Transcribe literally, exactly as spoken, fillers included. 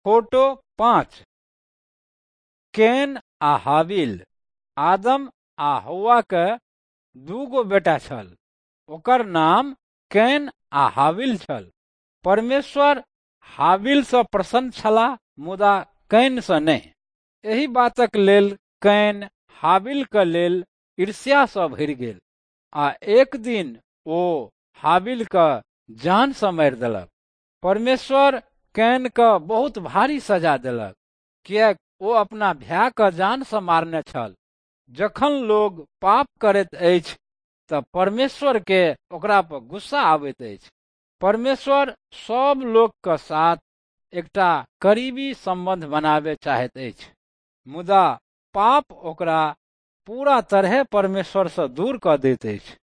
Photo पाँच। कैन आ हाबिल। आदम आ हौवा के दूगो बेटा छल। ओकर नाम कैन आ हाबिल छल। परमेश्वर हाबिल सँ प्रसन्न छलाह, मुदा कैन सँ नहि। एहि बातक लेल कैन हाबिल के लेल ईर्ष्या सँ भरि गेल आ एक दिन ओ हाबिल के जान सँ मारि देलक। परमेश्वर कैन के बहुत भारी सजा देलक, किएक ओ अपना भाय के जान सँ मारने छल। जखन लोग पाप करैत अछि तऽ परमेश्वर के ओकरा पर गुस्सा आबैत अछि। परमेश्वर सब लोग के साथ एकटा करीबी संबंध बनाबे चाहैत अछि, मुदा पाप ओकरा पूरा तरह परमेश्वर सँ दूर कऽ दैत अछि।